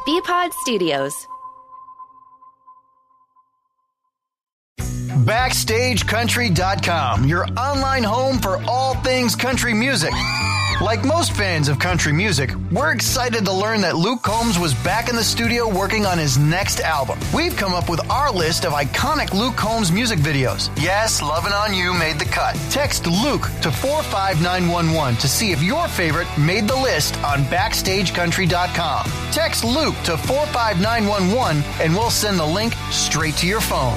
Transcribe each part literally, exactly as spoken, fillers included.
B-Pod Studios. Backstage Country dot com, your online home for all things country music. Like most fans of country music, we're excited to learn that Luke Combs was back in the studio working on his next album. We've come up with our list of iconic Luke Combs music videos. Yes, Lovin' On You made the cut. Text Luke to four five nine one one to see if your favorite made the list on Backstage Country dot com. Text Luke to four five nine one one and we'll send the link straight to your phone.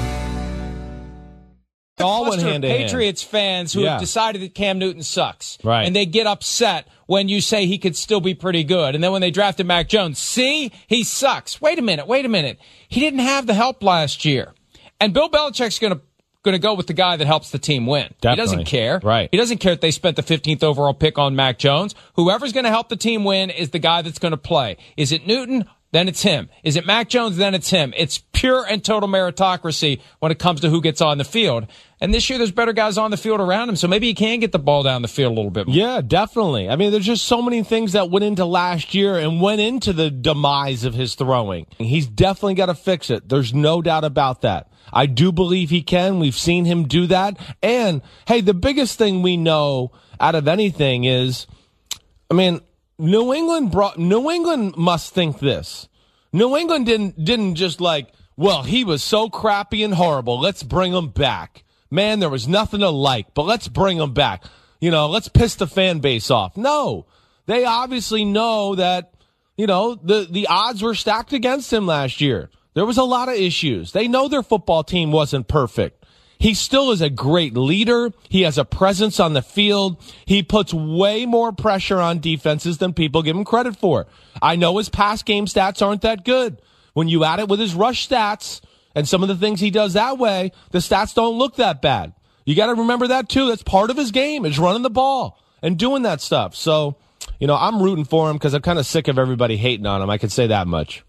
All went hand to hand. Patriots fans who yeah. have decided that Cam Newton sucks. Right. And they get upset when you say he could still be pretty good. And then when they drafted Mac Jones, see, he sucks. Wait a minute, wait a minute. He didn't have the help last year. And Bill Belichick's going to going to go with the guy that helps the team win. Definitely. He doesn't care. Right. He doesn't care if they spent the fifteenth overall pick on Mac Jones. Whoever's going to help the team win is the guy that's going to play. Is it Newton? Then it's him. Is it Mac Jones? Then it's him. It's pure and total meritocracy when it comes to who gets on the field. And this year there's better guys on the field around him, so maybe he can get the ball down the field a little bit more. Yeah, definitely. I mean, there's just so many things that went into last year and went into the demise of his throwing. He's definitely got to fix it. There's no doubt about that. I do believe he can. We've seen him do that. And, hey, the biggest thing we know out of anything is, I mean, New England brought, New England must think this. New England didn't, didn't just like, well, he was so crappy and horrible. Let's bring him back. Man, there was nothing to like, but let's bring him back. You know, let's piss the fan base off. No, they obviously know that, you know, the, the odds were stacked against him last year. There was a lot of issues. They know their football team wasn't perfect. He still is a great leader. He has a presence on the field. He puts way more pressure on defenses than people give him credit for. I know his pass game stats aren't that good. When you add it with his rush stats and some of the things he does that way, the stats don't look that bad. You got to remember that too. That's part of his game, is running the ball and doing that stuff. So, you know, I'm rooting for him because I'm kind of sick of everybody hating on him. I can say that much.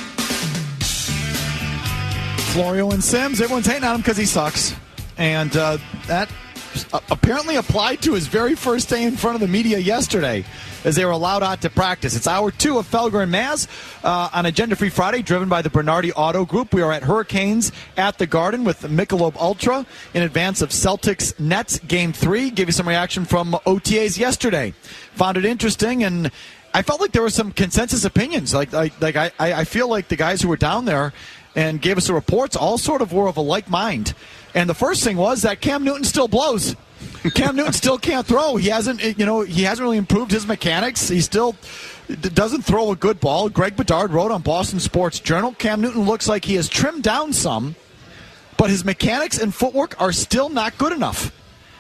Florio and Sims, everyone's hating on him because he sucks. And uh, that apparently applied to his very first day in front of the media yesterday as they were allowed out to practice. It's hour two of Felger and Maz uh, on Agenda Free Friday, driven by the Bernardi Auto Group. We are at Hurricanes at the Garden with Michelob Ultra in advance of Celtics Nets Game three. Give you some reaction from O T As yesterday. Found it interesting, and I felt like there were some consensus opinions. Like, like, like I, I feel like the guys who were down there and gave us the reports all sort of were of a like mind. And the first thing was that Cam Newton still blows. Cam Newton still can't throw. He hasn't, you know, he hasn't really improved his mechanics. He still doesn't throw a good ball. Greg Bedard wrote on Boston Sports Journal, Cam Newton looks like he has trimmed down some, but his mechanics and footwork are still not good enough.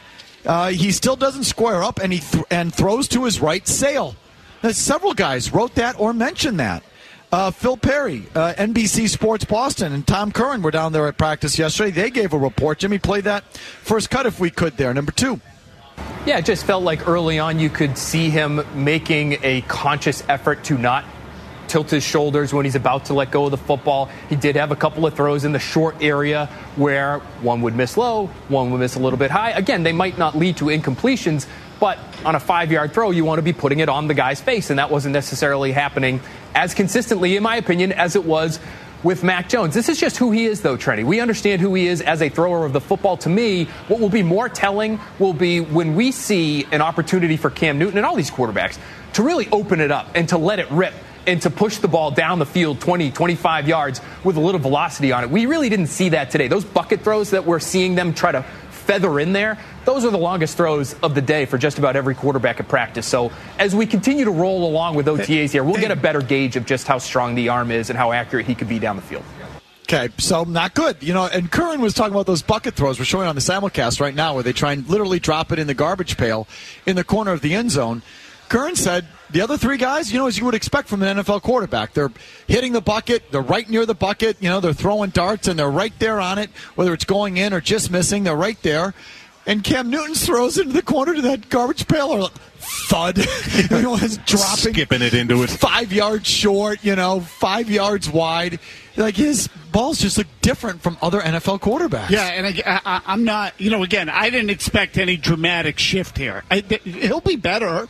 Uh, he still doesn't square up, and he th- and throws to his right sail. Now, several guys wrote that or mentioned that. Uh, Phil Perry, uh, N B C Sports Boston, and Tom Curran were down there at practice yesterday. They gave a report. Jimmy, play that first cut if we could there. Number two. Yeah, it just felt like early on you could see him making a conscious effort to not tilt his shoulders when he's about to let go of the football. He did have a couple of throws in the short area where one would miss low, one would miss a little bit high. Again, they might not lead to incompletions, but on a five-yard throw, you want to be putting it on the guy's face, and that wasn't necessarily happening as consistently, in my opinion, as it was with Mac Jones. This is just who he is, though, Trenny. We understand who he is as a thrower of the football. To me, what will be more telling will be when we see an opportunity for Cam Newton and all these quarterbacks to really open it up and to let it rip and to push the ball down the field twenty, twenty-five yards with a little velocity on it. We really didn't see that today. Those bucket throws that we're seeing them try to feather in there, those are the longest throws of the day for just about every quarterback at practice. So as we continue to roll along with O T As here, we'll get a better gauge of just how strong the arm is and how accurate he could be down the field. Okay, so not good. You know, and Curran was talking about those bucket throws. We're showing on the simulcast right now where they try and literally drop it in the garbage pail in the corner of the end zone. Curran said the other three guys, you know, as you would expect from an N F L quarterback, they're hitting the bucket, they're right near the bucket, you know, they're throwing darts, and they're right there on it, whether it's going in or just missing, they're right there. And Cam Newton throws into the corner to that garbage pail, or thud. Everyone's dropping. Skipping it into it. Five yards short, you know, five yards wide. Like, his balls just look different from other N F L quarterbacks. Yeah, and I, I, I'm not, you know, again, I didn't expect any dramatic shift here. I, he'll be better.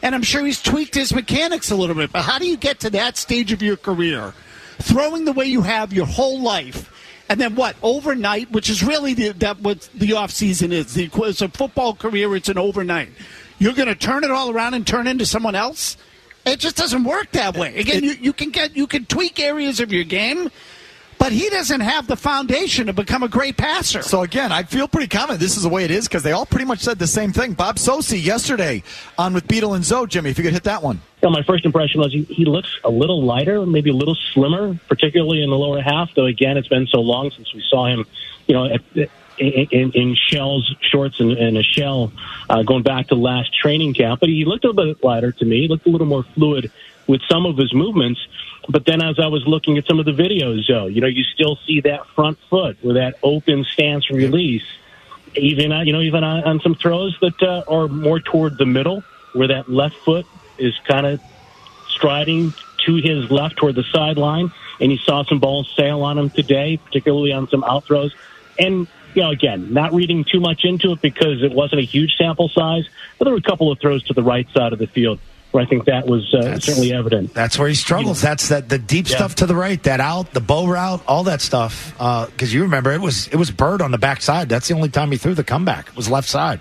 and I'm sure he's tweaked his mechanics a little bit. But how do you get to that stage of your career, throwing the way you have your whole life, and then what, overnight, which is really the, that what the offseason is. The, it's a football career, it's an overnight. You're going to turn it all around and turn into someone else? It just doesn't work that way. Again, it, you, you can get you can tweak areas of your game, but he doesn't have the foundation to become a great passer. So, again, I feel pretty confident this is the way it is because they all pretty much said the same thing. Bob Socci yesterday on with Beetle and Zoe. Jimmy, if you could hit that one. Yeah, my first impression was he, he looks a little lighter, maybe a little slimmer, particularly in the lower half, though, again, it's been so long since we saw him, you know, at, in, in, in shells, shorts, and, and a shell uh, going back to last training camp. But he looked a little bit lighter to me. He looked a little more fluid with some of his movements. But then as I was looking at some of the videos, though, you know, you still see that front foot with that open stance release, even, uh, you know, even on, on some throws that uh, are more toward the middle, where that left foot is kind of striding to his left toward the sideline. And you saw some balls sail on him today, particularly on some out throws. And, you know, again, not reading too much into it because it wasn't a huge sample size, but there were a couple of throws to the right side of the field where I think that was uh, certainly evident. That's where he struggles. That's that the deep yeah. stuff to the right, that out, the bow route, all that stuff. Because uh, you remember, it was it was Bird on the backside. That's the only time he threw the comeback. It was left side.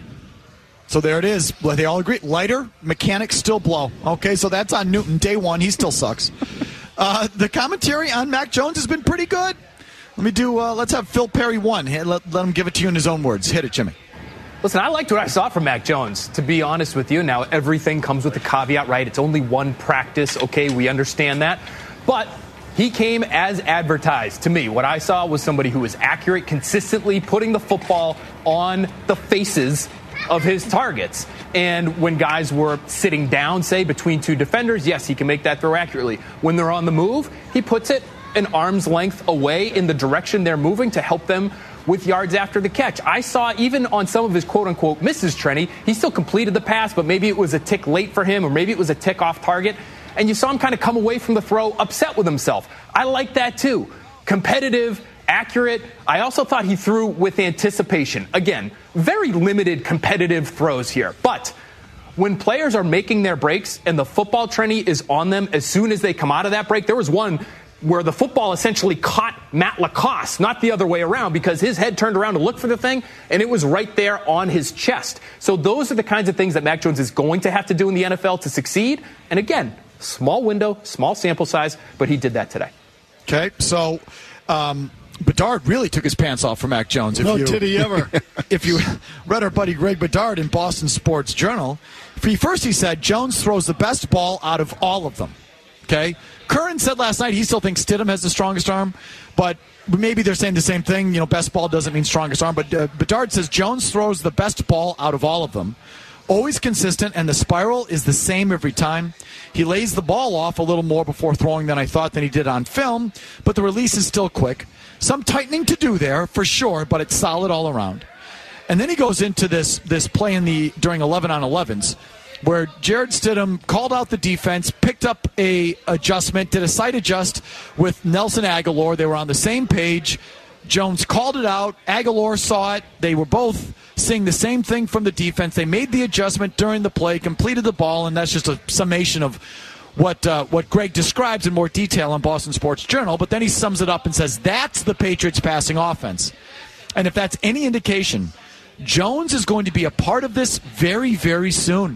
So there it is. They all agree. Lighter, mechanics still blow. Okay, so that's on Newton. Day one, he still sucks. Uh, the commentary on Mac Jones has been pretty good. Let me do, uh, let's have Phil Perry one. Let, let him give it to you in his own words. Hit it, Jimmy. Listen, I liked what I saw from Mac Jones, to be honest with you. Now, everything comes with a caveat, right? It's only one practice. Okay, we understand that. But he came as advertised to me. What I saw was somebody who was accurate, consistently putting the football on the faces of his targets. And when guys were sitting down, say, between two defenders, yes, he can make that throw accurately. When they're on the move, he puts it an arm's length away in the direction they're moving to help them with yards after the catch. I saw even on some of his quote-unquote misses, Trenny, he still completed the pass, but maybe it was a tick late for him, or maybe it was a tick off target. And you saw him kind of come away from the throw upset with himself. I like that too. Competitive, accurate. I also thought he threw with anticipation. Again, very limited competitive throws here. But when players are making their breaks and the football, Trenny, is on them as soon as they come out of that break, there was one where the football essentially caught Matt Lacoste, not the other way around, because his head turned around to look for the thing, and it was right there on his chest. So those are the kinds of things that Mac Jones is going to have to do in the N F L to succeed. And again, small window, small sample size, but he did that today. Okay, so um, Bedard really took his pants off for Mac Jones. If no, you, did he ever? If you read our buddy Greg Bedard in Boston Sports Journal, first he said Jones throws the best ball out of all of them. Okay? Curran said last night he still thinks Stidham has the strongest arm, but maybe they're saying the same thing. You know, best ball doesn't mean strongest arm, but uh, Bedard says Jones throws the best ball out of all of them. Always consistent, and the spiral is the same every time. He lays the ball off a little more before throwing than I thought than he did on film, but the release is still quick. Some tightening to do there, for sure, but it's solid all around. And then he goes into this this play in the during eleven on elevens, where Jared Stidham called out the defense, picked up a adjustment, did a side adjust with Nelson Aguilar. They were on the same page. Jones called it out. Aguilar saw it. They were both seeing the same thing from the defense. They made the adjustment during the play, completed the ball, and that's just a summation of what uh, what Greg describes in more detail on Boston Sports Journal. But then he sums it up and says, that's the Patriots' passing offense. And if that's any indication, Jones is going to be a part of this very, very soon.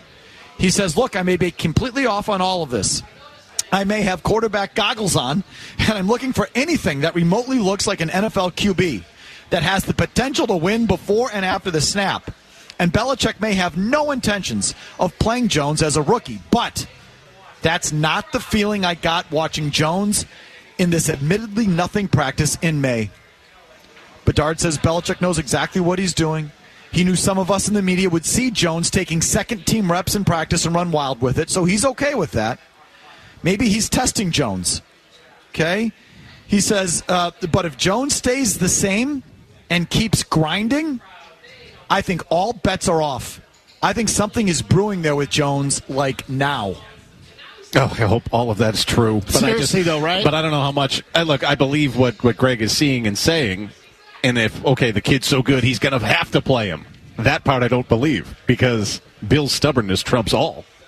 He says, look, I may be completely off on all of this. I may have quarterback goggles on, and I'm looking for anything that remotely looks like an N F L Q B that has the potential to win before and after the snap. And Belichick may have no intentions of playing Jones as a rookie, but that's not the feeling I got watching Jones in this admittedly nothing practice in May. Bedard says Belichick knows exactly what he's doing. He knew some of us in the media would see Jones taking second-team reps in practice and run wild with it, so he's okay with that. Maybe he's testing Jones. Okay? He says, uh, but if Jones stays the same and keeps grinding, I think all bets are off. I think something is brewing there with Jones, like now. Oh, I hope all of that is true. But Seriously, I just, though, right? But I don't know how much. I, look, I believe what, what Greg is seeing and saying. And if, okay, the kid's so good, he's going to have to play him. That part I don't believe, because Bill's stubbornness trumps all.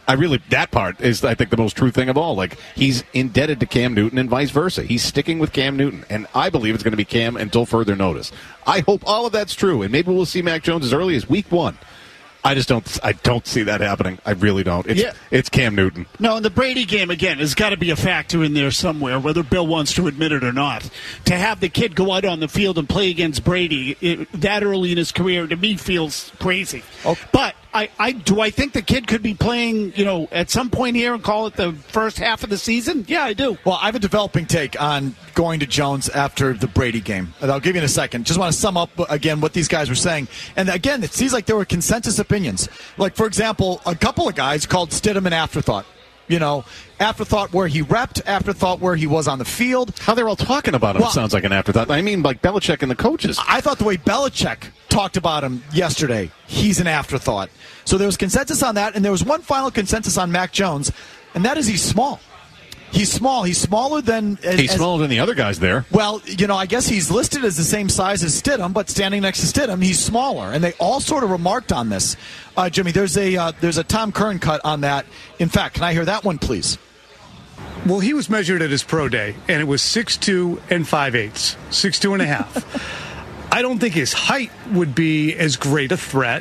I really, that part is, I think, the most true thing of all. Like, he's indebted to Cam Newton and vice versa. He's sticking with Cam Newton, and I believe it's going to be Cam until further notice. I hope all of that's true, and maybe we'll see Mac Jones as early as week one. I just don't. I don't see that happening. I really don't. It's, yeah. it's Cam Newton. No, and the Brady game again has got to be a factor in there somewhere, whether Bill wants to admit it or not. To have the kid go out on the field and play against Brady it, that early in his career, to me, feels crazy. Okay. But I, I do. I think the kid could be playing, you know, at some point here and call it the first half of the season. Yeah, I do. Well, I have a developing take on going to Jones after the Brady game. And I'll give you in a second. Just want to sum up again what these guys were saying. And again, it seems like there were consensus opinions. Like, for example, a couple of guys called Stidham an afterthought. You know, afterthought where he repped, afterthought where he was on the field. How they're all talking about him well, sounds like an afterthought. I mean, like Belichick and the coaches. I thought the way Belichick talked about him yesterday, he's an afterthought. So there was consensus on that, and there was one final consensus on Mac Jones, and that is he's small. He's small. He's smaller than... As, he's smaller as, than the other guys there. Well, you know, I guess he's listed as the same size as Stidham, but standing next to Stidham, he's smaller. And they all sort of remarked on this. Uh, Jimmy, there's a uh, there's a Tom Curran cut on that. In fact, can I hear that one, please? Well, he was measured at his pro day, and it was six two and five eighths, six two and a half. I don't think his height would be as great a threat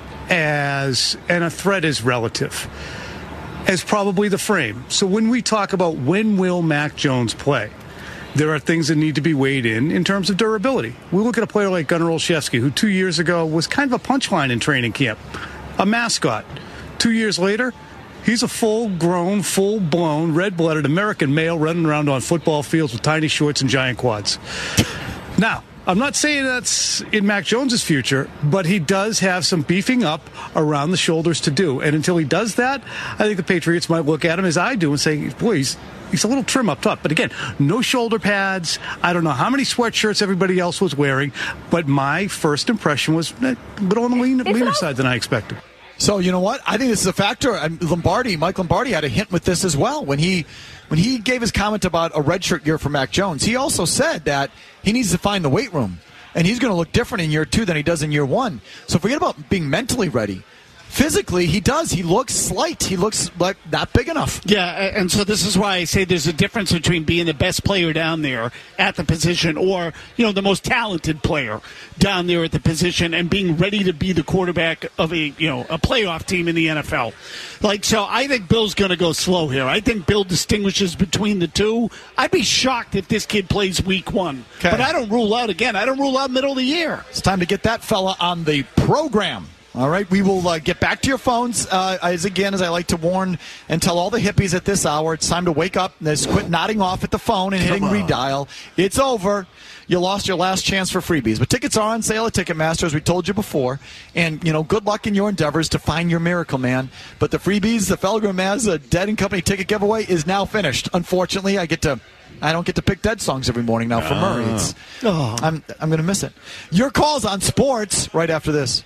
as, and a threat is relative, as probably the frame. So when we talk about when will Mac Jones play, there are things that need to be weighed in in terms of durability. We look at a player like Gunnar Olszewski, who two years ago was kind of a punchline in training camp, a mascot. Two years later, he's a full-grown, full-blown, red-blooded American male running around on football fields with tiny shorts and giant quads. Now, I'm not saying that's in Mac Jones' future, but he does have some beefing up around the shoulders to do. And until he does that, I think the Patriots might look at him as I do and say, boy, he's, he's a little trim up top. But again, no shoulder pads. I don't know how many sweatshirts everybody else was wearing, but my first impression was a little on the lean, leaner side than I expected. So, you know what? I think this is a factor. Lombardi, Mike Lombardi had a hint with this as well. When he when he gave his comment about a redshirt year for Mac Jones, he also said that he needs to find the weight room. And he's going to look different in year two than he does in year one. So forget about being mentally ready. Physically, he does. He looks slight. He looks like not big enough. Yeah, and so this is why I say there's a difference between being the best player down there at the position or, you know, the most talented player down there at the position and being ready to be the quarterback of a, you know, a playoff team in the N F L. Like, so I think Bill's going to go slow here. I think Bill distinguishes between the two. I'd be shocked if this kid plays week one. Okay. But I don't rule out, again, I don't rule out middle of the year. It's time to get that fella on the program. All right, we will uh, get back to your phones. Uh, as again, as I like to warn and tell all the hippies at this hour, it's time to wake up. Just quit nodding off at the phone and hitting redial. It's over. You lost your last chance for freebies. But tickets are on sale at Ticketmaster, as we told you before. And, you know, good luck in your endeavors to find your miracle man. But the freebies, the Felger Mazda Dead and Company ticket giveaway is now finished. Unfortunately, I get to... I don't get to pick Dead songs every morning now for Murray. It's, oh. I'm, I'm going to miss it. Your calls on sports right after this.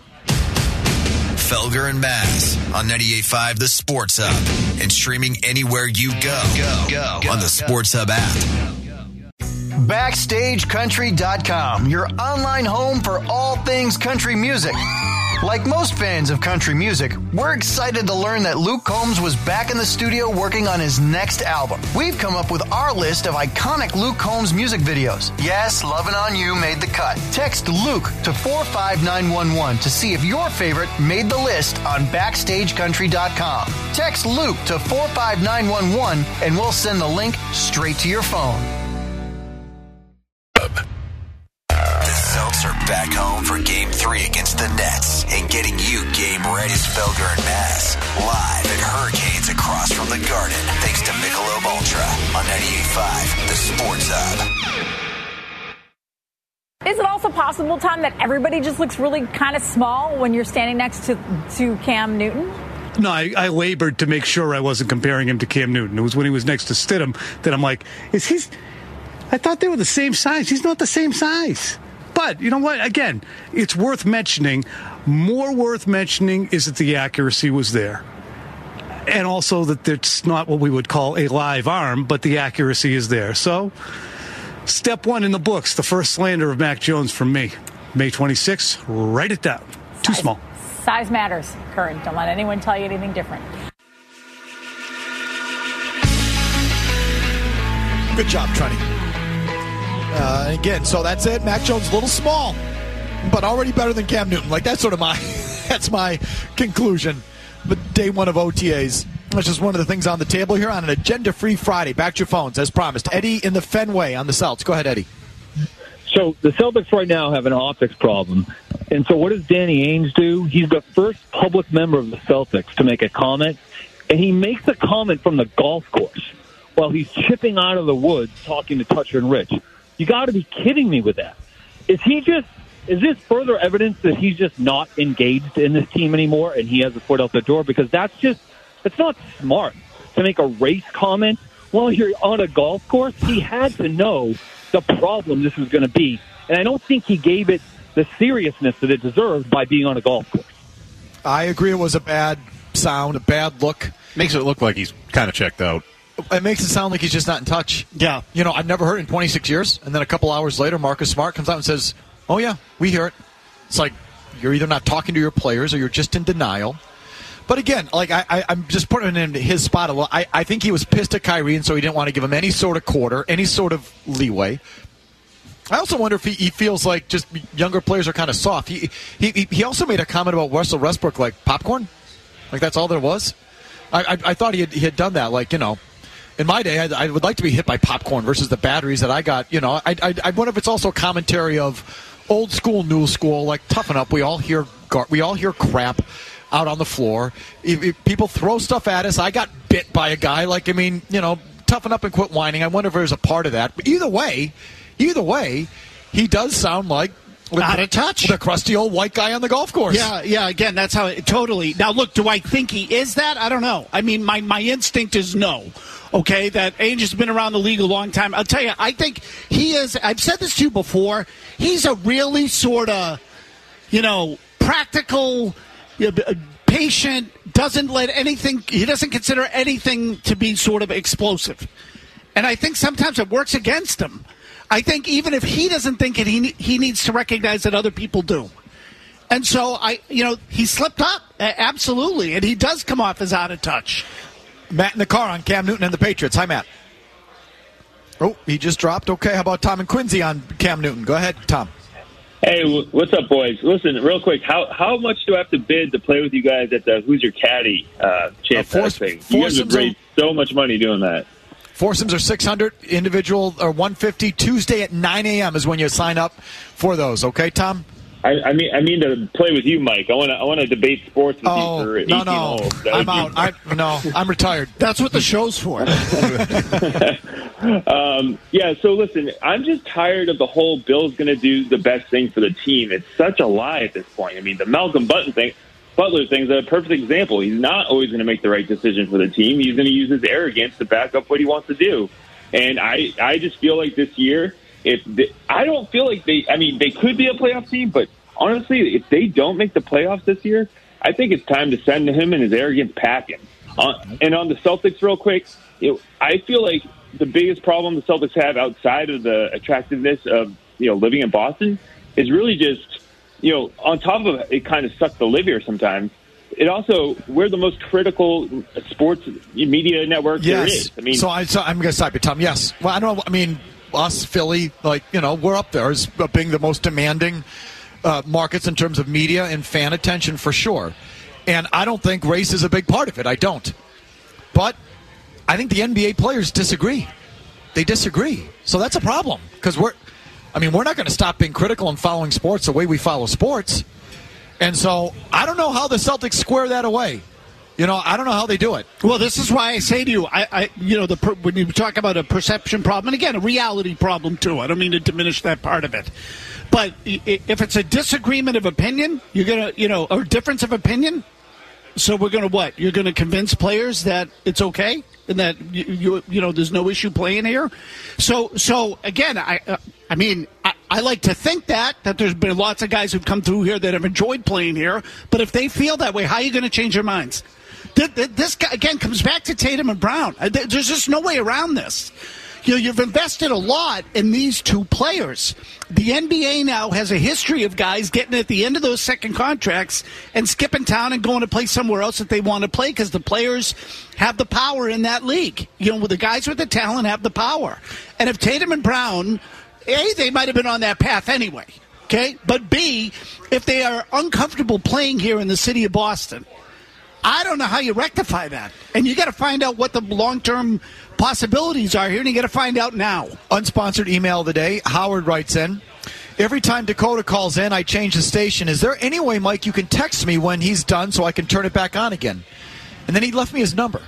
Felger and Bass on ninety-eight point five The Sports Hub and streaming anywhere you go, go, go, go on the Sports Hub app. Backstage Country dot com, your online home for all things country music. Like most fans of country music, we're excited to learn that Luke Combs was back in the studio working on his next album. We've come up with our list of iconic Luke Combs music videos. Yes, Lovin' On You made the cut. Text Luke to four five nine one one to see if your favorite made the list on Backstage Country dot com. Text Luke to four five nine one one and we'll send the link straight to your phone. The Celts are back home for Game three against the Nets and getting you game ready. It's Felger and Bass live at Hurricanes across from the Garden thanks to Michelob Ultra on ninety-eight point five The Sports Hub. Is it also possible, Tom, that everybody just looks really kind of small when you're standing next to, to Cam Newton? No, I, I labored to make sure I wasn't comparing him to Cam Newton. It was when he was next to Stidham that I'm like, is he... I thought they were the same size. He's not the same size. But, you know what? Again, it's worth mentioning. More worth mentioning is that the accuracy was there. And also that it's not what we would call a live arm, but the accuracy is there. So, step one in the books, the first slander of Mac Jones from me. May twenty-sixth, write it down. Too Size, small. Size matters, Curran. Don't let anyone tell you anything different. Good job, Trenny. Uh, again, so that's it. Mac Jones a little small, but already better than Cam Newton. Like, that's sort of my that's my conclusion. But day one of O T As. That's just one of the things on the table here on an agenda-free Friday. Back to your phones, as promised. Eddie in the Fenway on the Celtics. Go ahead, Eddie. So the Celtics right now have an optics problem. And so what does Danny Ainge do? He's the first public member of the Celtics to make a comment, and he makes a comment from the golf course while he's chipping out of the woods talking to Toucher and Rich. You got to be kidding me with that. Is he just is this further evidence that he's just not engaged in this team anymore and he has a foot out the door? Because that's just that's not smart to make a race comment while you're on a golf course. He had to know the problem this was going to be, and I don't think he gave it the seriousness that it deserved by being on a golf course. I agree it was a bad sound, a bad look. Makes it look like he's kind of checked out. It makes it sound like he's just not in touch. Yeah. You know, I've never heard it in twenty-six years, and then a couple hours later, Marcus Smart comes out and says, oh, yeah, we hear it. It's like you're either not talking to your players or you're just in denial. But again, like I, I, I'm just putting it in his spot a little. I, I think he was pissed at Kyrie, and so he didn't want to give him any sort of quarter, any sort of leeway. I also wonder if he, he feels like just younger players are kind of soft. He, he he also made a comment about Russell Westbrook, like popcorn, like that's all there was. I I, I thought he had, he had done that, like, you know. In my day, I, I would like to be hit by popcorn versus the batteries that I got. You know, I, I I wonder if it's also commentary of old school, new school, like toughen up. We all hear we all hear crap out on the floor. If, if people throw stuff at us. I got bit by a guy. Like, I mean, you know, toughen up and quit whining. I wonder if there's a part of that. But either way, either way, he does sound like out of touch. The crusty old white guy on the golf course. Yeah, yeah, again, that's how it totally. Now, look, do I think he is that? I don't know. I mean, my, my instinct is no. Okay, that Ainge has been around the league a long time. I'll tell you, I think he is, I've said this to you before, he's a really sort of, you know, practical, you know, patient, doesn't let anything, he doesn't consider anything to be sort of explosive. And I think sometimes it works against him. I think even if he doesn't think it, he he needs to recognize that other people do. And so, I, you know, he slipped up, absolutely, and he does come off as out of touch. Matt in the car on Cam Newton and the Patriots. Hi, Matt. Oh, he just dropped. Okay, how about Tom and Quincy on Cam Newton? Go ahead, Tom. Hey, what's up, boys? Listen, real quick, how how much do I have to bid to play with you guys at the Who's Your Caddy uh, chance uh, force, thing? You guys have raised so much money doing that. Foursomes are six hundred, individual are one fifty. Tuesday at nine a.m. is when you sign up for those. Okay, Tom? I, I mean, I mean to play with you, Mike. I want to, I want to debate sports with oh, you for eighteen no, no, holes. I'm out. I, no, I'm retired. That's what the show's for. um, yeah. So listen, I'm just tired of the whole Bill's going to do the best thing for the team. It's such a lie at this point. I mean, the Malcolm Button thing, Butler thing is a perfect example. He's not always going to make the right decision for the team. He's going to use his arrogance to back up what he wants to do. And I, I just feel like this year. If they, I don't feel like they, I mean, they could be a playoff team, but honestly, if they don't make the playoffs this year, I think it's time to send him and his arrogance packing. Uh, and on the Celtics, real quick, you know, I feel like the biggest problem the Celtics have outside of the attractiveness of, you know, living in Boston is really just, you know, on top of it, it kind of sucks to live here sometimes. It also, we're the most critical sports media network yes. there is. I mean, so, I, so I'm going to stop you, Tom. Yes. Well, I don't. I mean. Us, Philly, like, you know, we're up there as being the most demanding uh, markets in terms of media and fan attention for sure. And I don't think race is a big part of it. I don't. But I think the N B A players disagree. They disagree. So that's a problem because we're, I mean, we're not going to stop being critical and following sports the way we follow sports. And so I don't know how the Celtics square that away. You know, I don't know how they do it. Well, this is why I say to you, I, I you know, the when you talk about a perception problem, and again, a reality problem too. I don't mean to diminish that part of it, but if it's a disagreement of opinion, you're gonna, you know, or difference of opinion. So we're gonna what? You're gonna convince players that it's okay and that you, you, you know, there's no issue playing here. So, so again, I, uh, I mean, I, I like to think that that there's been lots of guys who've come through here that have enjoyed playing here. But if they feel that way, how are you going to change your minds? This, again, comes back to Tatum and Brown. There's just no way around this. You know, you've invested a lot in these two players. The N B A now has a history of guys getting at the end of those second contracts and skipping town and going to play somewhere else that they want to play because the players have the power in that league. You know, the guys with the talent have the power. And if Tatum and Brown, A, they might have been on that path anyway, okay? But B, if they are uncomfortable playing here in the city of Boston, I don't know how you rectify that. And you got to find out what the long-term possibilities are here, and you got to find out now. Unsponsored email of the day. Howard writes in, every time Dakota calls in, I change the station. Is there any way, Mike, you can text me when he's done so I can turn it back on again? And then he left me his number.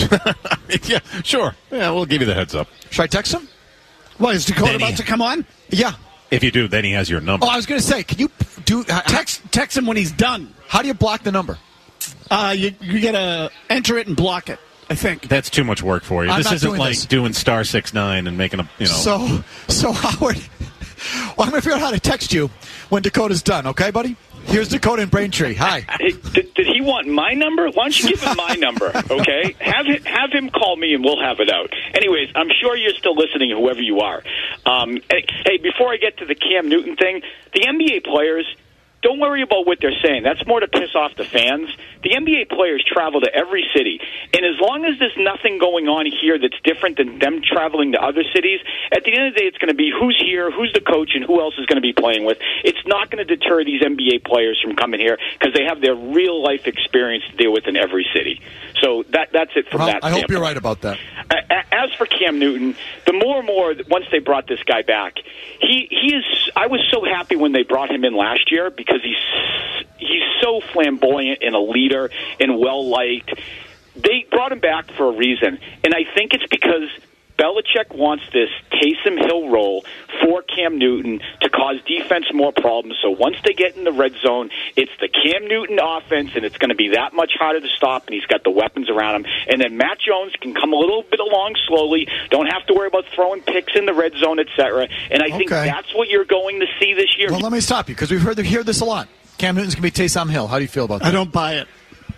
Yeah, sure. Yeah, we'll give you the heads up. Should I text him? What, is Dakota Then about he- to come on? Yeah. If you do, then he has your number. Oh, I was going to say, can you do text text him when he's done? How do you block the number? Uh, you you got to enter it and block it, I think. That's too much work for you. I'm this not isn't doing like this. doing star six nine and making a, you know. So, so Howard, well, I'm going to figure out how to text you when Dakota's done, okay, buddy? Here's Dakota in Braintree. Hi. Hey, did, did he want my number? Why don't you give him my number, okay? Have him, have him call me and we'll have it out. Anyways, I'm sure you're still listening, whoever you are. Um, hey, hey, before I get to the Cam Newton thing, the N B A players, don't worry about what they're saying. That's more to piss off the fans. The N B A players travel to every city, and as long as there's nothing going on here that's different than them traveling to other cities, at the end of the day, it's going to be who's here, who's the coach, and who else is going to be playing with. It's not going to deter these N B A players from coming here because they have their real-life experience to deal with in every city. So that that's it from Well, that I hope standpoint. you're right about that. As for Cam Newton, the more and more once they brought this guy back, he he is. I was so happy when they brought him in last year because he's he's so flamboyant and a leader and well liked. They brought him back for a reason, and I think it's because Belichick wants this Taysom Hill role for Cam Newton to cause defense more problems. So once they get in the red zone, it's the Cam Newton offense, and it's going to be that much harder to stop, and he's got the weapons around him. And then Matt Jones can come a little bit along slowly, don't have to worry about throwing picks in the red zone, et cetera. And I think Okay. that's what you're going to see this year. Well, let me stop you because we've heard hear this a lot. Cam Newton's going to be Taysom Hill. How do you feel about that? I don't buy it.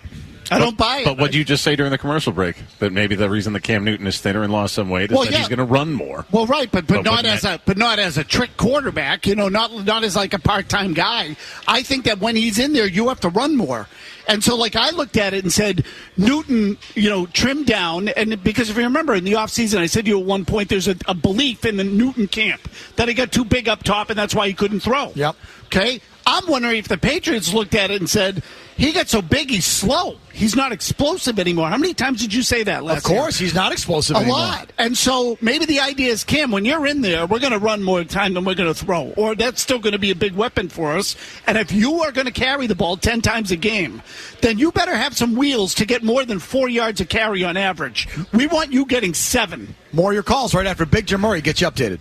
I don't buy it. But what did you just say during the commercial break? That maybe the reason that Cam Newton is thinner and lost some weight is Well, that yeah. he's going to run more. Well, right, but but, But not wouldn't as that- a but not as a trick quarterback. You know, not not as like a part time guy. I think that when he's in there, you have to run more. And so, like, I looked at it and said, Newton, you know, trimmed down. And because if you remember, in the offseason, I said to you at one point, there's a, a belief in the Newton camp that he got too big up top, and that's why he couldn't throw. Yep. Okay? I'm wondering if the Patriots looked at it and said, he got so big, he's slow. He's not explosive anymore. How many times did you say that last Of course, year? he's not explosive A anymore. lot. And so maybe the idea is, Cam, when you're in there, we're going to run more time than we're going to throw. Or that's still going to be a big weapon for us. And if you are going to carry the ball ten times a game, then you better have some wheels to get more than four yards a carry on average. We want you getting seven. More of your calls right after Big Jim Murray gets you updated.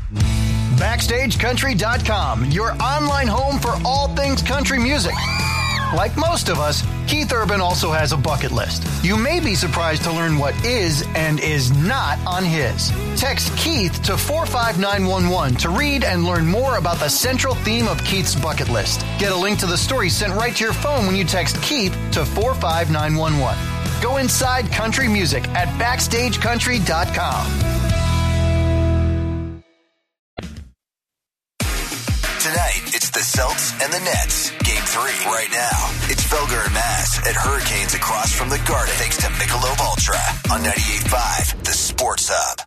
Backstage Country dot com, your online home for all things country music. Like most of us, Keith Urban also has a bucket list. You may be surprised to learn what is and is not on his. Text Keith to four five nine one one to read and learn more about the central theme of Keith's bucket list. Get a link to the story sent right to your phone when you text Keith to four five nine one one. Go inside country music at Backstage Country dot com. Tonight, it's the Celts and the Nets. Game three right now. It's Felger and Mass at Hurricanes across from the Garden thanks to Michelob Ultra on ninety-eight point five, the Sports Hub.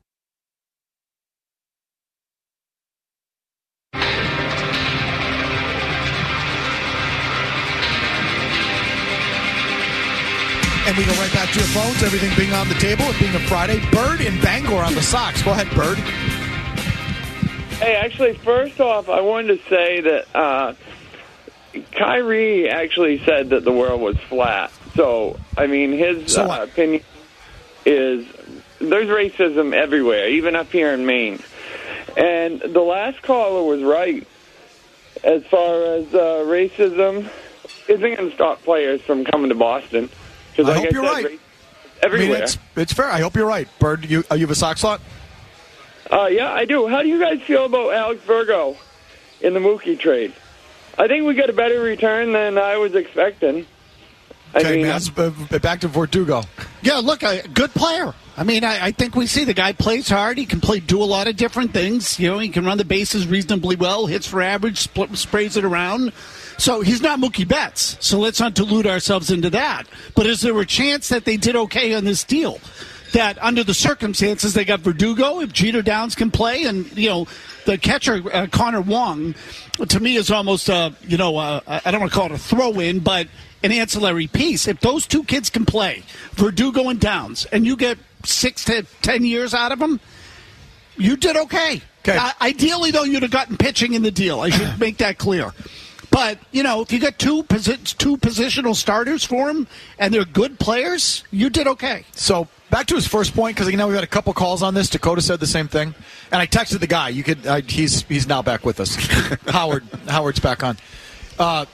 And we go right back to your phones, everything being on the table, it being a Friday. Bird in Bangor on the Sox. Go ahead, Bird. Hey, actually, first off, I wanted to say that uh, Kyrie actually said that the world was flat. So, I mean, his So uh, opinion is there's racism everywhere, even up here in Maine. And the last caller was right. As far as uh, racism isn't going to stop players from coming to Boston. I Like hope you're said, right. race- Everywhere. I mean, it's, it's fair. I hope you're right. Bird, you, uh, you have a Sox lot? Uh, yeah, I do. How do you guys feel about Alex Virgo in the Mookie trade? I think we got a better return than I was expecting. I Okay, mean, man, uh, back to Verdugo. Yeah, look, a good player. I mean, I, I think we see the guy plays hard. He can play, do a lot of different things. You know, he can run the bases reasonably well, hits for average, split, sprays it around. So he's not Mookie Betts. So let's not delude ourselves into that. But is there a chance that they did okay on this deal? That under the circumstances, they got Verdugo, if Jeter Downs can play, and, you know, the catcher, uh, Connor Wong, to me is almost, a, you know, a, I don't want to call it a throw-in, but an ancillary piece. If those two kids can play, Verdugo and Downs, and you get six to ten years out of them, you did okay. okay. Uh, ideally, though, you'd have gotten pitching in the deal. I should make that clear. But, you know, if you got two posi- two positional starters for him and they're good players, you did okay. So back to his first point, because you know we've had a couple calls on this. Dakota said the same thing, and I texted the guy. You could uh, he's he's now back with us. Howard Howard's back on. Uh,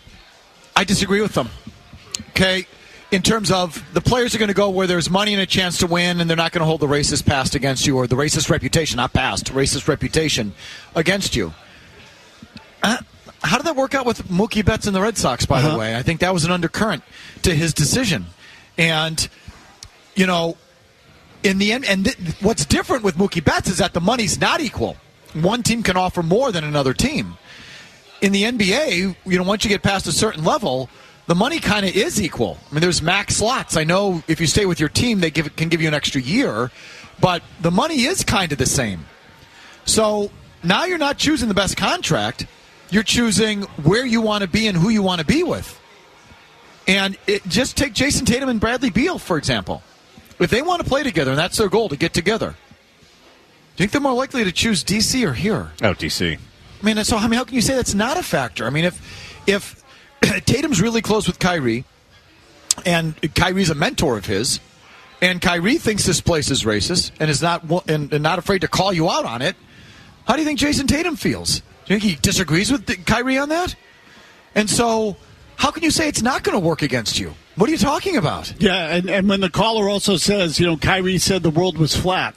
I disagree with them. Okay, in terms of the players are going to go where there's money and a chance to win, and they're not going to hold the racist past against you, or the racist reputation, not past, racist reputation against you. Uh, How did that work out with Mookie Betts and the Red Sox, by uh-huh. the way? I think that was an undercurrent to his decision. And, you know, in the end, and th- what's different with Mookie Betts is that the money's not equal. One team can offer more than another team. In the N B A, you know, once you get past a certain level, the money kind of is equal. I mean, there's max slots. I know if you stay with your team, they give can give you an extra year, but the money is kind of the same. So now you're not choosing the best contract. You're choosing where you want to be and who you want to be with. And it, just take Jason Tatum and Bradley Beal, for example. If they want to play together, and that's their goal, to get together, do you think they're more likely to choose D C or here? Oh, D C. I mean, so I mean, how can you say that's not a factor? I mean, if if Tatum's really close with Kyrie, and Kyrie's a mentor of his, and Kyrie thinks this place is racist and is not and, and not afraid to call you out on it, how do you think Jason Tatum feels? Do you think he disagrees with Kyrie on that? And so, how can you say it's not going to work against you? What are you talking about? Yeah, and, and when the caller also says, you know, Kyrie said the world was flat.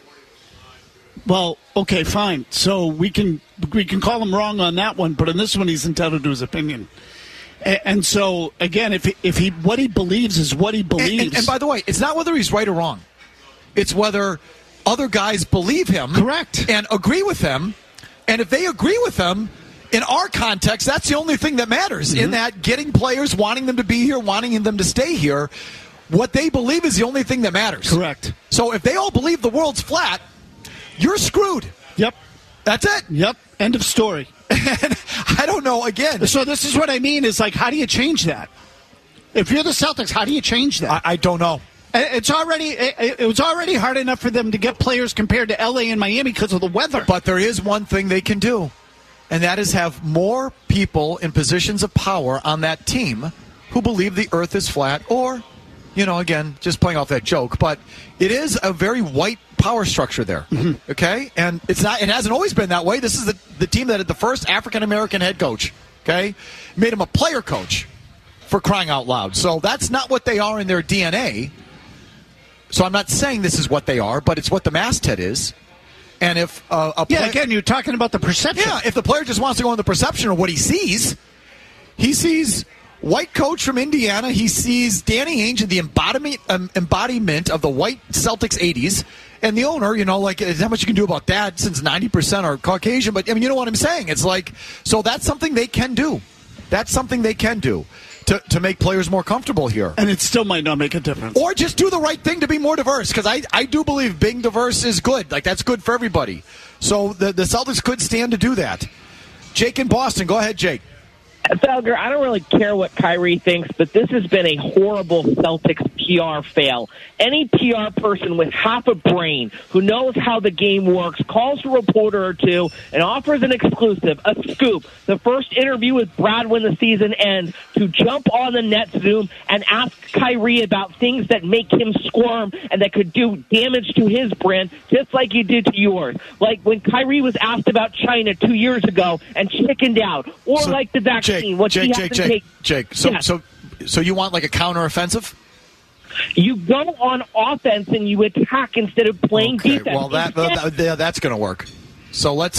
Well, okay, fine. So we can we can call him wrong on that one, but on this one, he's entitled to his opinion. And, and so, again, if if he what he believes is what he believes. And, and, and by the way, it's not whether he's right or wrong. It's whether other guys believe him, correct, and agree with him. And if they agree with him, in our context, that's the only thing that matters. Mm-hmm. In that, getting players, wanting them to be here, wanting them to stay here, what they believe is the only thing that matters. Correct. So if they all believe the world's flat, you're screwed. Yep. That's it. Yep. End of story. And I don't know, again. So this is what I mean is, like, how do you change that? If you're the Celtics, how do you change that? I, I don't know. It's already it, it was already hard enough for them to get players compared to L A and Miami because of the weather. But there is one thing they can do, and that is have more people in positions of power on that team who believe the earth is flat, or, you know, again, just playing off that joke, but it is a very white power structure there, mm-hmm. okay? And it's not. It hasn't always been that way. This is the, the team that had the first African-American head coach, okay? Made him a player coach, for crying out loud. So that's not what they are in their D N A. So I'm not saying this is what they are, but it's what the masthead is. And if uh, a player, yeah, again, you're talking about the perception. Yeah, if the player just wants to go on the perception of what he sees, he sees white coach from Indiana. He sees Danny Ainge in the embodiment um, embodiment of the white Celtics eighties, and the owner. You know, like how much you can do about that since ninety percent are Caucasian. But I mean, you know what I'm saying? It's like, so that's something they can do. That's something they can do. To, to make players more comfortable here. And it still might not make a difference. Or just do the right thing to be more diverse, because I, I do believe being diverse is good. Like, that's good for everybody. So the, the Celtics could stand to do that. Jake in Boston. Go ahead, Jake. Felger, I don't really care what Kyrie thinks, but this has been a horrible Celtics P R fail. Any P R person with half a brain who knows how the game works calls a reporter or two and offers an exclusive, a scoop, the first interview with Brad when the season ends, to jump on the Nets Zoom and ask Kyrie about things that make him squirm and that could do damage to his brand, just like you did to yours. Like when Kyrie was asked about China two years ago and chickened out, or so, like the vaccine. Jake, what Jake, he Jake, has to Jake, take. Jake. So, yes. so, so you want like a counteroffensive? You go on offense and you attack instead of playing okay, defense. Well, that, that, that that's going to work. So let's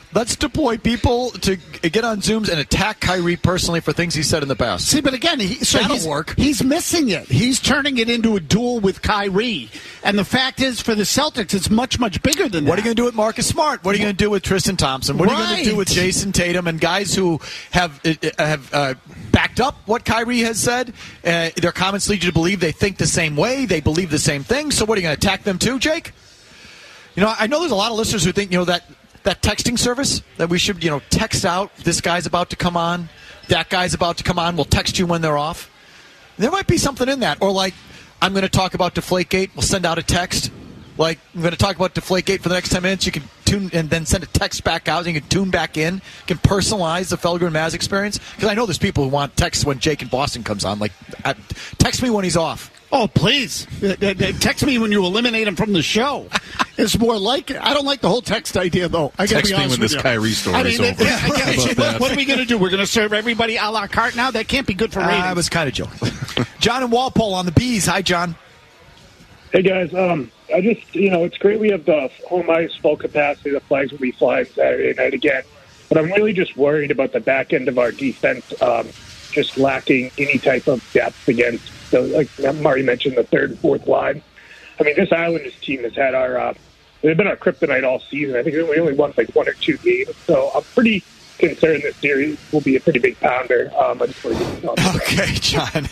Let's deploy people to get on Zooms and attack Kyrie personally for things he said in the past. See, but again, he, so That'll he's, work. He's missing it. He's turning it into a duel with Kyrie. And the fact is, for the Celtics, it's much, much bigger than that. What are you going to do with Marcus Smart? What are you going to do with Tristan Thompson? What are you going to do Right. with Jason Tatum and guys who have uh, have uh, backed up what Kyrie has said? Uh, their comments lead you to believe they think the same way. They believe the same thing. So what, are you going to attack them too, Jake? You know, I know there's a lot of listeners who think, you know, that that texting service that we should, you know, text out, this guy's about to come on, that guy's about to come on, we'll text you when they're off. There might be something in that. Or like, I'm going to talk about Deflategate, we'll send out a text. Like, I'm going to talk about Deflategate for the next ten minutes. You can tune and then send a text back out. You can tune back in. You can personalize the Felger and Maz experience. Because I know there's people who want texts when Jake in Boston comes on. Like, uh, text me when he's off. Oh, please. Uh, uh, text me when you eliminate him from the show. It's more like it. I don't like the whole text idea, though. I gotta Text be me honest when with this you. Kyrie story I mean, is uh, over. yeah, I get How it. about that? What are we going to do? We're going to serve everybody a la carte now? That can't be good for ratings. I was kind of joking. John and Walpole on the Bees. Hi, John. Hey, guys. Um, I just, you know, it's great we have the home ice full capacity. The flags will be flying Saturday night again. But I'm really just worried about the back end of our defense um, just lacking any type of depth against, the, like Marty mentioned, the third and fourth line. I mean, this Islanders team has had our, uh, they've been our kryptonite all season. I think we only won like one or two games. So I'm pretty concerned this series will be a pretty big pounder. Um, I just want to get your thoughts. Okay, John.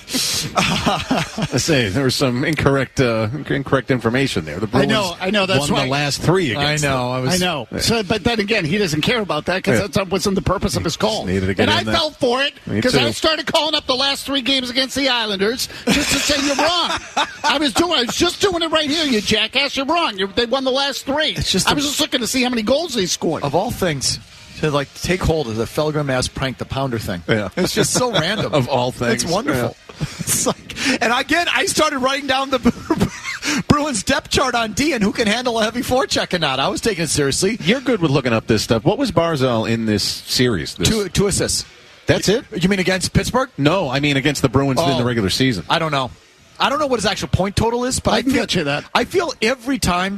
I say there was some incorrect uh, incorrect information there. The I Bruins know, I know. That's won why the last three against I know, them. I was- I know. Yeah. So, but then again, he doesn't care about that because Yeah. that wasn't the purpose of his call. needed to get and in I there. fell for it Me because too. I started calling up the last three games against the Islanders just to say you're wrong. I was doing. I was just doing it right here, you jackass. You're wrong. You're, they won the last three. It's just I a- was just looking to see how many goals they scored. Of all things, to like take hold of the Felger and Maz prank the pounder thing. Yeah. It's just so random. Of all things. It's wonderful. It's like, and again, I started writing down the Bruins depth chart on D and who can handle a heavy forecheck and not. I was taking it seriously. You're good with looking up this stuff. What was Barzal in this series? This, Two, two assists. That's it? You mean against Pittsburgh? No, I mean against the Bruins in Oh. the regular season. I don't know. I don't know what his actual point total is, but I I, can feel, get you that. I feel every time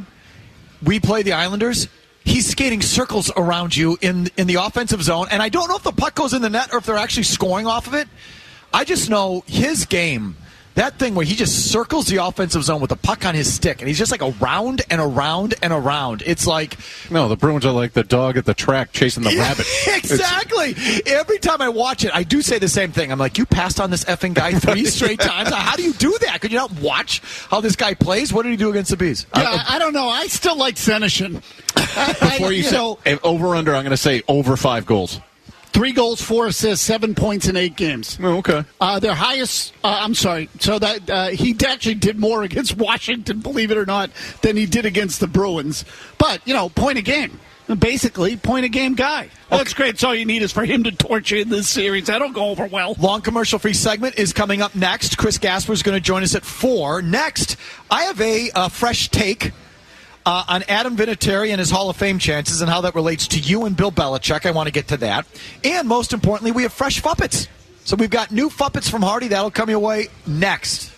we play the Islanders, he's skating circles around you in in the offensive zone, and I don't know if the puck goes in the net or if they're actually scoring off of it. I just know his game, that thing where he just circles the offensive zone with the puck on his stick, and he's just like around and around and around. It's like No, the Bruins are like the dog at the track chasing the rabbit. Exactly. Every time I watch it, I do say the same thing. I'm like, you passed on this effing guy three straight times. How do you do that? Could you not watch how this guy plays? What did he do against the Bees? Yeah, I, I don't know. I still like Senishin. I, Before I, you, you say know, over under, I'm going to say over five goals. three goals, four assists, seven points in eight games. Oh, okay. Uh, their highest, uh, I'm sorry, so that uh, he actually did more against Washington, believe it or not, than he did against the Bruins. But, you know, point a game. Basically, point a game guy. That's great. That's all you need is for him to torch you in this series. That'll go over well. Long commercial free segment is coming up next. Chris Gasper is going to join us at four. Next, I have a, a fresh take uh, on Adam Vinatieri and his Hall of Fame chances and how that relates to you and Bill Belichick. I want to get to that. And most importantly, we have fresh Fuppets. So we've got new Fuppets from Hardy. That'll come your way next.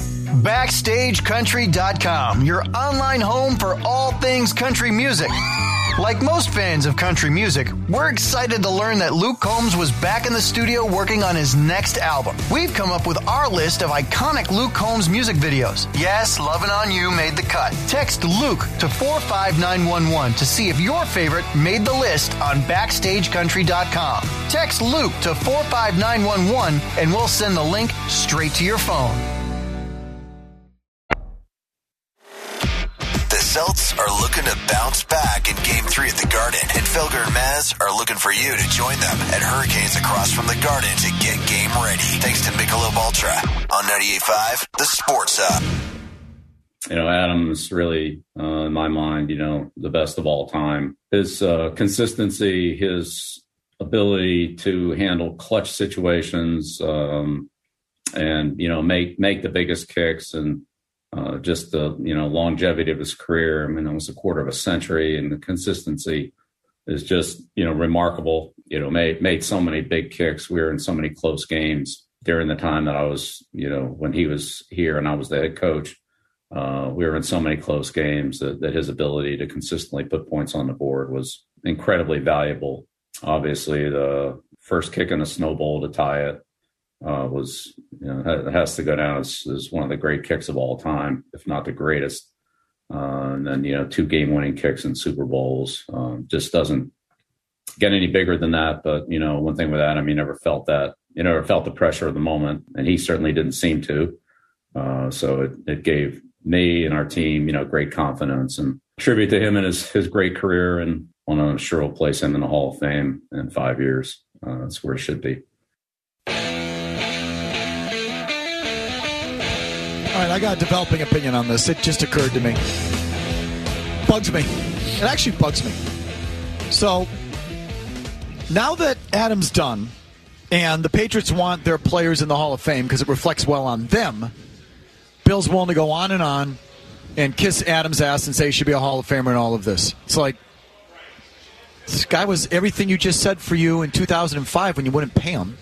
Backstage Country dot com, your online home for all things country music. Like most fans of country music, we're excited to learn that Luke Combs was back in the studio working on his next album. We've come up with our list of iconic Luke Combs music videos. Yes, Lovin' On You made the cut. Text Luke to four five nine one one to see if your favorite made the list on Backstage Country dot com. Text Luke to four five nine one one and we'll send the link straight to your phone. The Celts are looking to bounce back in Game three at the Garden, and Felger and Maz are looking for you to join them at Hurricanes across from the Garden to get game ready. Thanks to Michelob Ultra on ninety-eight point five, The Sports Hub. You know, Adam's really, uh, in my mind, you know, the best of all time. His uh, consistency, his ability to handle clutch situations, um, and, you know, make make the biggest kicks, and uh, just the, you know, longevity of his career. I mean, it was a quarter of a century, and the consistency is just, you know, remarkable. You know, made made so many big kicks. We were in so many close games during the time that I was, you know, when he was here and I was the head coach. Uh, we were in so many close games that, that his ability to consistently put points on the board was incredibly valuable. Obviously, the first kick in a snowball to tie it uh, was, you know, has to go down as, as one of the great kicks of all time, if not the greatest. Uh, and then, you know, two game-winning kicks in Super Bowls um, just doesn't get any bigger than that. But, you know, one thing with Adam, he never felt that, you never felt the pressure of the moment, and he certainly didn't seem to. Uh, so it, it gave me and our team, you know, great confidence, and tribute to him and his, his great career, and one I'm sure will place him in the Hall of Fame in five years. Uh, that's where it should be. All right, I got a developing opinion on this. It just occurred to me. Bugs me. It actually bugs me. So, now that Adam's done, and the Patriots want their players in the Hall of Fame because it reflects well on them, Bill's willing to go on and on and kiss Adam's ass and say he should be a Hall of Famer and all of this. It's like, this guy was everything you just said for you in two thousand five when you wouldn't pay him.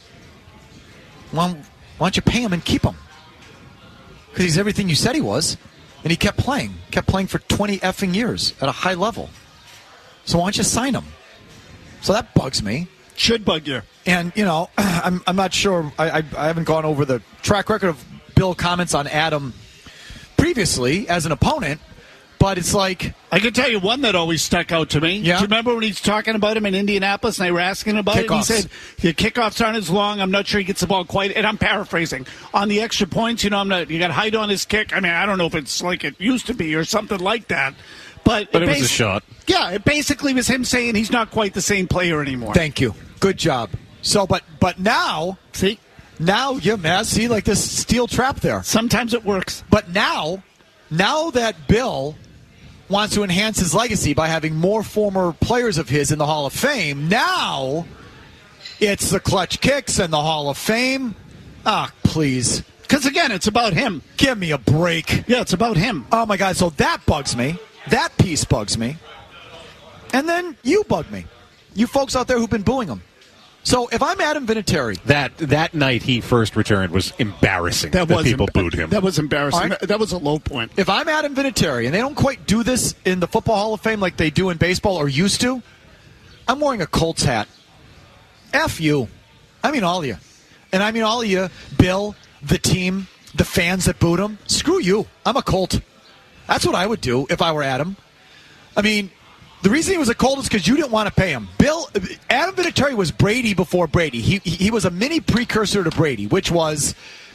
Well, why don't you pay him and keep him? Because he's everything you said he was, and he kept playing. Kept playing for twenty effing years at a high level. So why don't you sign him? So that bugs me. Should bug you. And, you know, I'm I'm not sure. I, I, I haven't gone over the track record of Bill comments on Adam previously as an opponent, but it's like... I can tell you one that always stuck out to me. Yeah. Do you remember when he's talking about him in Indianapolis and they were asking about Kickoffs. it? He said, the kickoffs aren't as long. I'm not sure he gets the ball quite... And I'm paraphrasing. On the extra points, you know, I'm not, you got height on his kick. I mean, I don't know if it's like it used to be or something like that. But, But it, it was a shot. Yeah, it basically was him saying he's not quite the same player anymore. Thank you. Good job. So, but but now... See? Now, yeah, man, see, like this steel trap there. Sometimes it works. But now, now that Bill wants to enhance his legacy by having more former players of his in the Hall of Fame, now it's the clutch kicks and the Hall of Fame. Ah, please. Because, again, it's about him. Give me a break. Yeah, it's about him. Oh, my God. So that bugs me. That piece bugs me. And then you bug me. You folks out there who've been booing him. So if I'm Adam Vinatieri, That that night he first returned was embarrassing. That was people emba- booed him. That was embarrassing. Right. That was a low point. if I'm Adam Vinatieri, and they don't quite do this in the Football Hall of Fame like they do in baseball or used to, I'm wearing a Colts hat. F you. I mean all of you. And I mean all of you, Bill, the team, the fans that booed him. Screw you. I'm a Colt. That's what I would do if I were Adam. I mean, the reason he was a Colt is because you didn't want to pay him. Bill, Adam Vinatieri was Brady before Brady. He he was a mini precursor to Brady, which was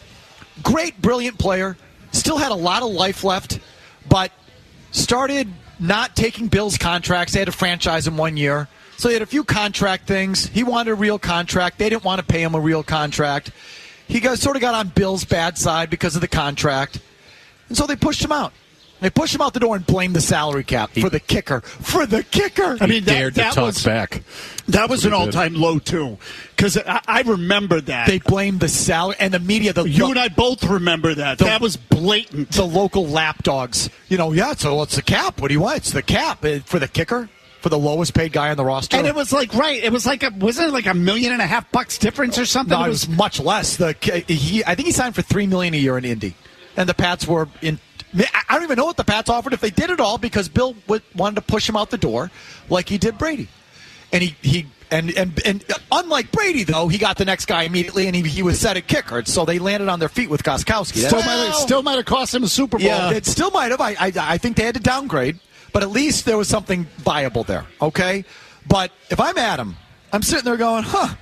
great, brilliant player. Still had a lot of life left, but started not taking Bill's contracts. They had to franchise him one year. So he had a few contract things. He wanted a real contract. They didn't want to pay him a real contract. He got, sort of got on Bill's bad side because of the contract. And so they pushed him out. They pushed him out the door and blamed the salary cap for the kicker. For the kicker. I mean, that, dared that to talk was back. That was an That's what he all-time low too, because I, I remember that. They blamed the salary and the media. The you and I both remember that. The- that was blatant. The local lapdogs. You know, yeah. So it's the cap. What do you want? It's the cap uh, for the kicker, for the lowest paid guy on the roster. And it was like right. It was like a wasn't it like a million and a half bucks difference or something? No, it was much less. The he, I think he signed for three million a year in Indy, and the Pats were in. I don't even know what the Pats offered if they did it all because Bill w- wanted to push him out the door like he did Brady, and he he and and and unlike Brady though he got the next guy immediately and he he was set at kicker, so they landed on their feet with Gostkowski. Still might have, still might have cost him a Super Bowl. Yeah, it still might have. I, I I think they had to downgrade, but at least there was something viable there. Okay, but if I'm Adam, I'm sitting there going, huh.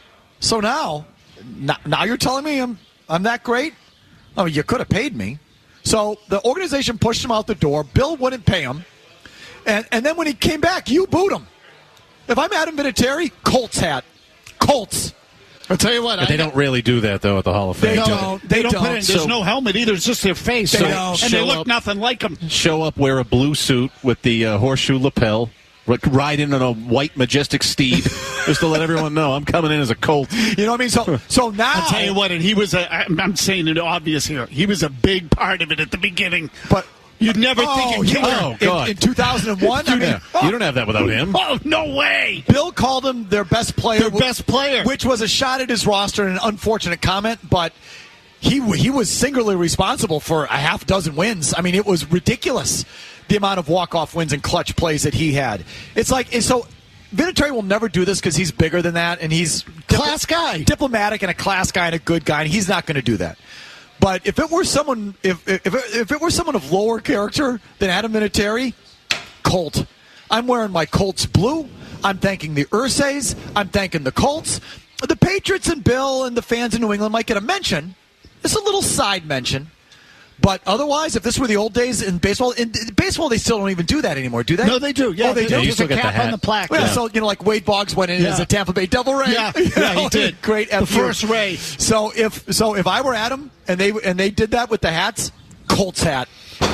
So now, now, now you're telling me I'm I'm that great? Oh, you could have paid me. So the organization pushed him out the door. Bill wouldn't pay him. And and then when he came back, you booed him. If I'm Adam Vinatieri, Colts hat. Colts. I'll tell you what. But I, they don't really do that, though, at the Hall of Fame. They no, don't. They, They don't, don't. put it in. There's So- no helmet either. It's just their face. They So- don't. and they Show look up. nothing like them. Show up, wear a blue suit with the uh, horseshoe lapel, r- ride in on a white majestic steed, just to let everyone know I'm coming in as a Colt. You know what I mean? So so now I'll tell you what, and he was a, I'm I'm saying it obvious here. He was a big part of it at the beginning. But you'd never oh, think he it was- Oh, God. in, in two thousand one, I mean, Yeah. You don't have that without him. Oh, no way. Bill called him their best player. Their best player. Which was a shot at his roster and an unfortunate comment, but he he was singularly responsible for a half dozen wins. I mean, it was ridiculous, the amount of walk-off wins and clutch plays that he had. It's like, so Vinatieri will never do this because he's bigger than that, and he's class guy, diplomatic, and a class guy, and a good guy, and he's not going to do that. But if it were someone, if if if it were someone of lower character than Adam Vinatieri, Colt. I'm wearing my Colts blue. I'm thanking the Ursays. I'm thanking the Colts. The Patriots and Bill and the fans in New England might get a mention. It's a little side mention. But otherwise, if this were the old days in baseball, in baseball they still don't even do that anymore, do they? No, they do. Yeah, oh, they, they do. do. There's a cap on the plaque. Yeah, Yeah. So, you know, like Wade Boggs went in Yeah. as a Tampa Bay Devil Ray. Yeah, You yeah, know, he did. Great The F U. first Ray. So if so, if I were Adam and they and they did that with the hats, Colts hat.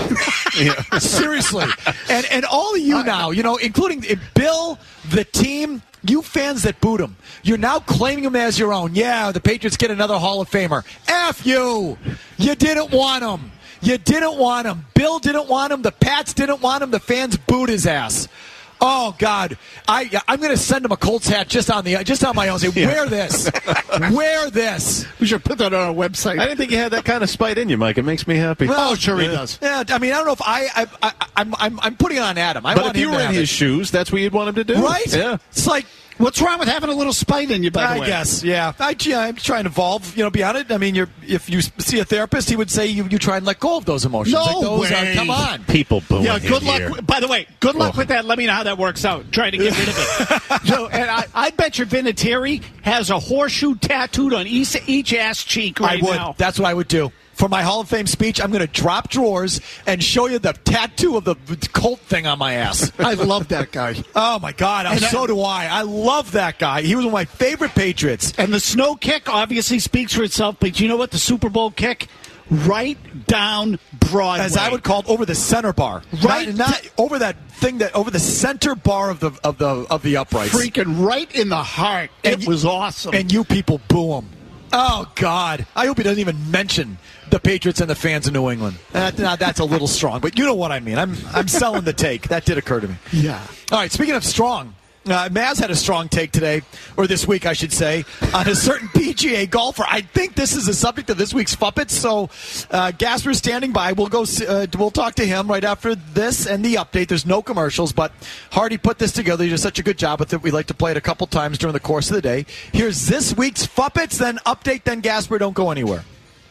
Seriously, and and all of you now, you know, including Bill, the team, you fans that booed him, you're now claiming him as your own. Yeah, the Patriots get another Hall of Famer. F you. You didn't want him. You didn't want him. Bill didn't want him. The Pats didn't want him. The fans booed his ass. Oh God, I I'm going to send him a Colts hat just on the just on my own. Say, Yeah. wear this, wear this. We should put that on our website. I didn't think you had that kind of spite in you, Mike. It makes me happy. Well, Oh, sure he Yeah. does. Yeah, I mean, I don't know if I, I, I I'm, I'm, I'm putting it on Adam. I But want if you him were to in have his it. shoes, that's what you'd want him to do. Right? Yeah. It's like, What's wrong with having a little spite in you, by the I way? guess, yeah. I, yeah, I'm trying to evolve, you know, beyond it. I mean, you're, if you see a therapist, he would say you, you try and let go of those emotions. No like those way. Are, come on. People booing Yeah, good him luck. here. With, by the way, good luck Oh. with that. Let me know how that works out. Trying to get rid of it. so, and I, I bet you Vinatieri has a horseshoe tattooed on each, each ass cheek right I would. now. That's what I would do. For my Hall of Fame speech, I'm going to drop drawers and show you the tattoo of the Colt thing on my ass. I love that guy. Oh, my God. And so I- do I. I love that guy. He was one of my favorite Patriots. And the snow kick obviously speaks for itself, but you know what? The Super Bowl kick? Right down Broadway. As I would call it, over the center bar. Right Not, not over that thing that over the center bar of the of the of the uprights. Freaking right in the heart. And It was awesome. And you people boo him. Oh, God. I hope he doesn't even mention the Patriots and the fans of New England. Uh, now, that's a little strong, but you know what I mean. I'm I'm selling the take. That did occur to me. Yeah. All right, speaking of strong, uh, Maz had a strong take today, or this week, I should say, on a certain P G A golfer. I think this is the subject of this week's Fuppets, so uh, Gasper's standing by. We'll go. Uh, we'll talk to him right after this and the update. There's no commercials, but Hardy put this together. He did such a good job with it. We like to play it a couple times during the course of the day. Here's this week's Fuppets, then update, then Gasper. Don't go anywhere.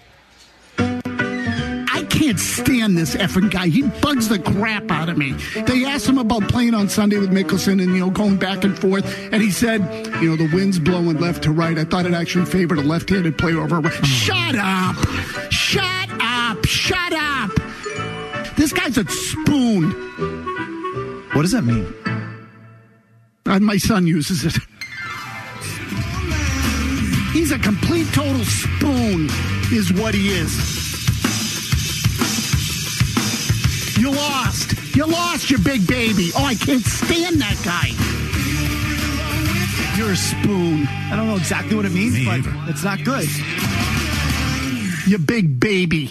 I can't stand this effing guy. He bugs the crap out of me. They asked him about playing on Sunday with Mickelson and, you know, going back and forth. And he said, you know, the wind's blowing left to right. I thought it actually favored a left-handed player over. Shut up. Shut up. Shut up. This guy's a spoon. What does that mean? Uh, my son uses it. He's a complete total spoon is what he is. You lost. You lost, you big baby. Oh, I can't stand that guy. You're a spoon. I don't know exactly what it means, Me but either. it's not good. You big baby.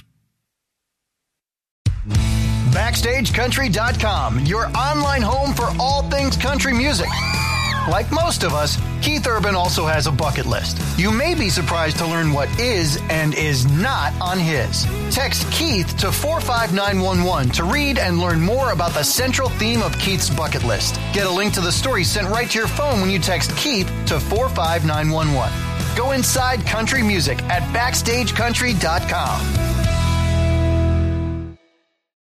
Backstage Country dot com, your online home for all things country music. Like most of us, Keith Urban also has a bucket list. You may be surprised to learn what is and is not on his. Text Keith to four five nine one one to read and learn more about the central theme of Keith's bucket list. Get a link to the story sent right to your phone when you text Keith to four five nine one one. Go inside country music at Backstage Country dot com.